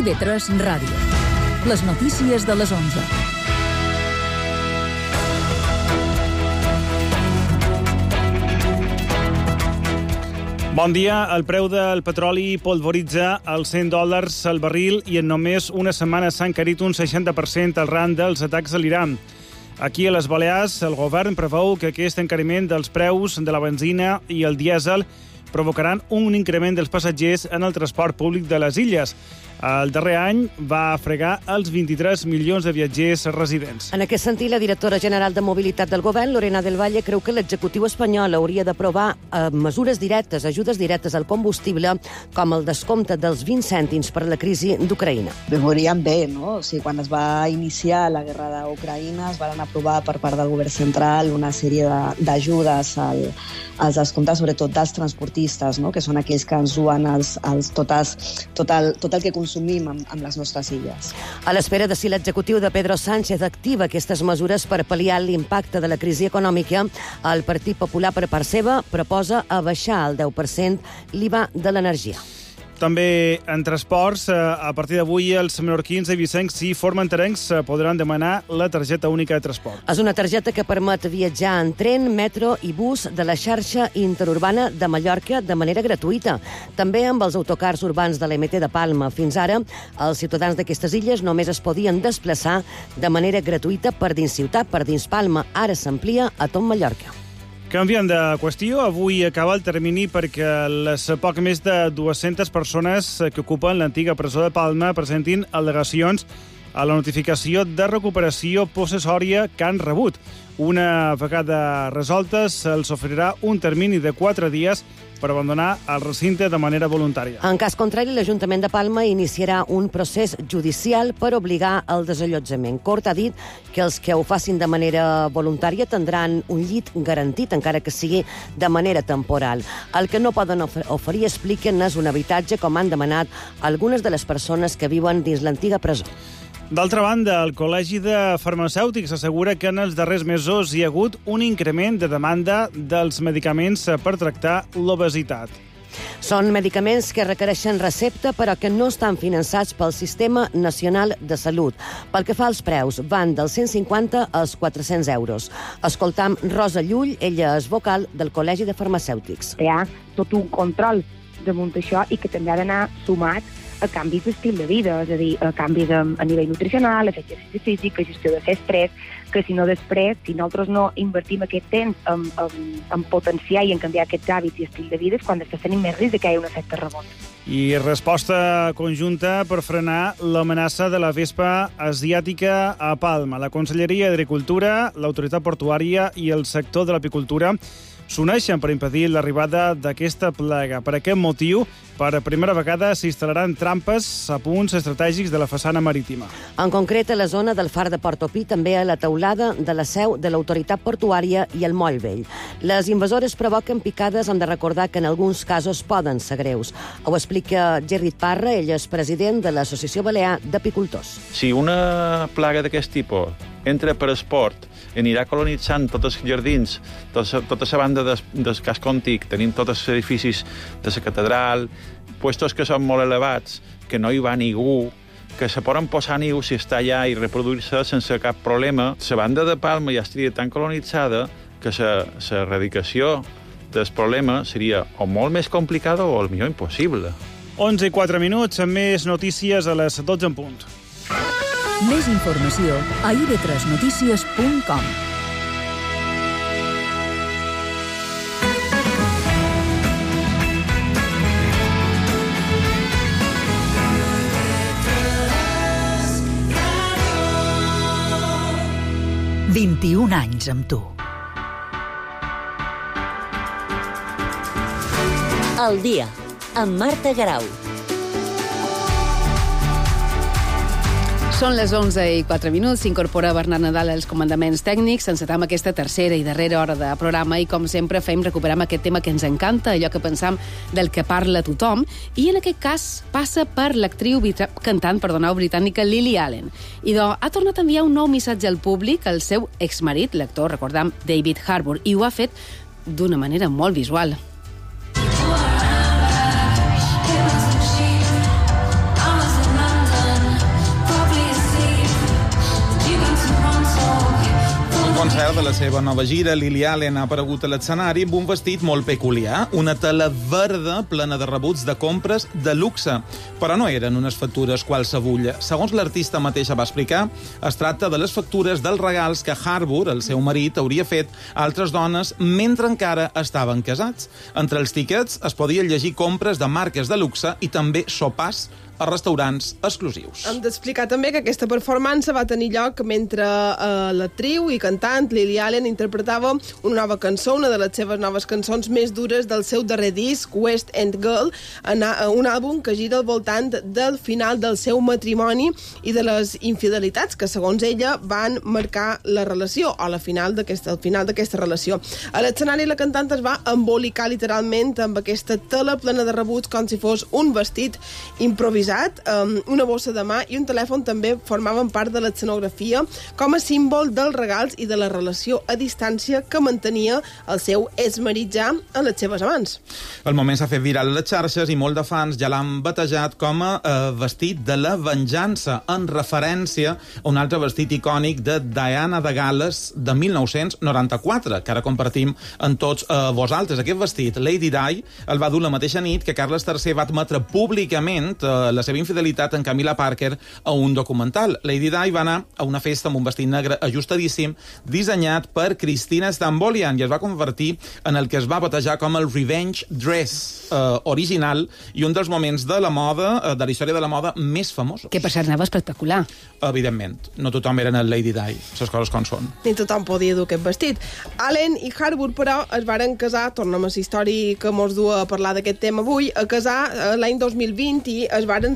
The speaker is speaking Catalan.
IB3 Ràdio. Les notícies de les 11. Bon dia. El preu del petroli polvoritza els $100 al barril i en només una setmana s'ha encarit un 60% arran dels atacs a l'Iran. Aquí a les Balears, el govern preveu que aquest encariment dels preus de la benzina i el dièsel provocaran un increment dels passatgers en el transport públic de les illes. El darrer any va fregar els 23 milions de viatgers residents. En aquest sentit, la directora general de Mobilitat del Govern, Lorena del Valle, creu que l'executiu espanyol hauria d'aprovar mesures directes, ajudes directes al combustible, com el descompte dels 20 cèntims per la crisi d'Ucraïna. Veuríem bé, no? O sigui, quan es va iniciar la guerra d'Ucraïna es van aprovar per part del govern central una sèrie d'ajudes als descomptes, sobretot dels transportistes, no? Que són aquells que ens duen tot el que consumim amb les nostres illes. A l'espera de si l'executiu de Pedro Sánchez activa aquestes mesures per pal·liar l'impacte de la crisi econòmica, el Partit Popular, per part seva, proposa abaixar el 10% l'IVA de l'energia. També en transports, a partir d'avui els menorquins i vicencs i formenterencs podran demanar la targeta única de transport. És una targeta que permet viatjar en tren, metro i bus de la xarxa interurbana de Mallorca de manera gratuïta. També amb els autocars urbans de l'MT de Palma. Fins ara, els ciutadans d'aquestes illes només es podien desplaçar de manera gratuïta per dins ciutat, per dins Palma. Ara s'amplia a tot Mallorca. Canviant de qüestió, avui acaba el termini perquè les poc més de 200 persones que ocupen l'antiga presó de Palma presentin al·legacions a la notificació de recuperació possessòria que han rebut. Una vegada resoltes, se'ls oferirà un termini de 4 dies per abandonar el recinte de manera voluntària. En cas contrari, l'Ajuntament de Palma iniciarà un procés judicial per obligar al desallotjament. Cort ha dit que els que ho facin de manera voluntària tindran un llit garantit, encara que sigui de manera temporal. El que no poden oferir, expliquen, és un habitatge, com han demanat algunes de les persones que viuen dins l'antiga presó. D'altra banda, el Col·legi de Farmacèutics assegura que en els darrers mesos hi ha hagut un increment de demanda dels medicaments per tractar l'obesitat. Són medicaments que requereixen recepta però que no estan finançats pel Sistema Nacional de Salut. Pel que fa als preus, van dels 150 als 400 euros. Escoltam Rosa Llull, ella és vocal del Col·legi de Farmacèutics. Hi ha tot un control damunt això i que també ha d'anar sumat a canvis d'estil de vida, és a dir, a canvis a nivell nutricional, a fer exercici físic, a gestió de l'estrès, que si no després, si nosaltres no invertim aquest temps en potenciar i en canviar aquests hàbits i estil de vida, és quan estàs tenint més risc que hi hagi un efecte rebot. I resposta conjunta per frenar l'amenaça de la vespa asiàtica a Palma. La Conselleria d'Agricultura, l'Autoritat Portuària i el sector de l'apicultura s'uneixen per impedir l'arribada d'aquesta plaga. Per aquest motiu, per primera vegada s'instal·laran trampes a punts estratègics de la façana marítima. En concret, a la zona del far de Portopí, també a la teulada de la seu de l'Autoritat Portuària i el Moll Vell. Les invasores provoquen picades, hem de recordar que en alguns casos poden ser greus. Ho explica Gerrit Parra, ell és president de l'Associació Balear d'Apicultors. Si una plaga d'aquest tipus entra per esport, anirà colonitzant tots els jardins, tota la banda del casc antic, tenim tots els edificis de la catedral, puestos que són molt elevats, que no hi va ningú, que se poden posar niu si està allà i reproduir-se sense cap problema. La banda de Palma ja estaria tan colonitzada que l'erradicació del problema seria o molt més complicada o millor impossible. 11:04, amb més notícies a les 12 en punt. Més informació a ib3notícies.com. «21 anys amb tu». El dia, amb Marta Garau. Són les 11:04, s'incorpora Bernat Nadal als comandaments tècnics, encetam aquesta tercera i darrera hora de programa i, com sempre, recuperem aquest tema que ens encanta, allò que pensam del que parla tothom, i en aquest cas passa per l'actriu cantant britànica Lily Allen. I ha tornat a enviar un nou missatge al públic al seu exmarit, l'actor, recordam, David Harbour, i ho ha fet d'una manera molt visual. concert de la seva nova gira, Lily Allen ha aparegut a l'escenari amb un vestit molt peculiar, una tela verda plena de rebuts de compres de luxe. Però no eren unes factures qualsevulla. Segons l'artista mateixa va explicar, es tracta de les factures dels regals que Harbour, el seu marit, hauria fet a altres dones mentre encara estaven casats. Entre els tiquets es podien llegir compres de marques de luxe i també sopars a restaurants exclusius. Hem d'explicar també que aquesta performance va tenir lloc mentre l'actriu i cantant Lily Allen interpretava una nova cançó, una de les seves noves cançons més dures del seu darrer disc, West End Girl, un àlbum que gira al voltant del final del seu matrimoni i de les infidelitats que, segons ella, van marcar la relació, o el final d'aquesta relació. A l'escenari la cantant es va embolicar literalment amb aquesta tela plena de rebuts com si fos un vestit improvisat. Una bossa de mà i un telèfon també formaven part de l'escenografia com a símbol dels regals i de la relació a distància que mantenia el seu exmarit ja amb les seves amants. El moment s'ha fet viral a les xarxes i molt de fans ja l'han batejat com a vestit de la venjança, en referència a un altre vestit icònic de Diana de Gal·les de 1994, que ara compartim amb tots vosaltres. Aquest vestit, Lady Di, el va dur la mateixa nit que Carles III va admetre públicament la seva infidelitat en Camilla Parker a un documental. Lady Di va anar a una festa amb un vestit negre ajustadíssim dissenyat per Christina Stambolian i es va convertir en el que es va batejar com el Revenge Dress original i un dels moments de la moda, de la història de la moda més famosos. Que per cert anava espectacular. Evidentment. No tothom eren el Lady Di, les coses com són. Ni tothom podia dur aquest vestit. Allen i Harbour, però, es varen casar, tornem a la història que mos du a parlar d'aquest tema avui, a casar l'any 2020 i es varen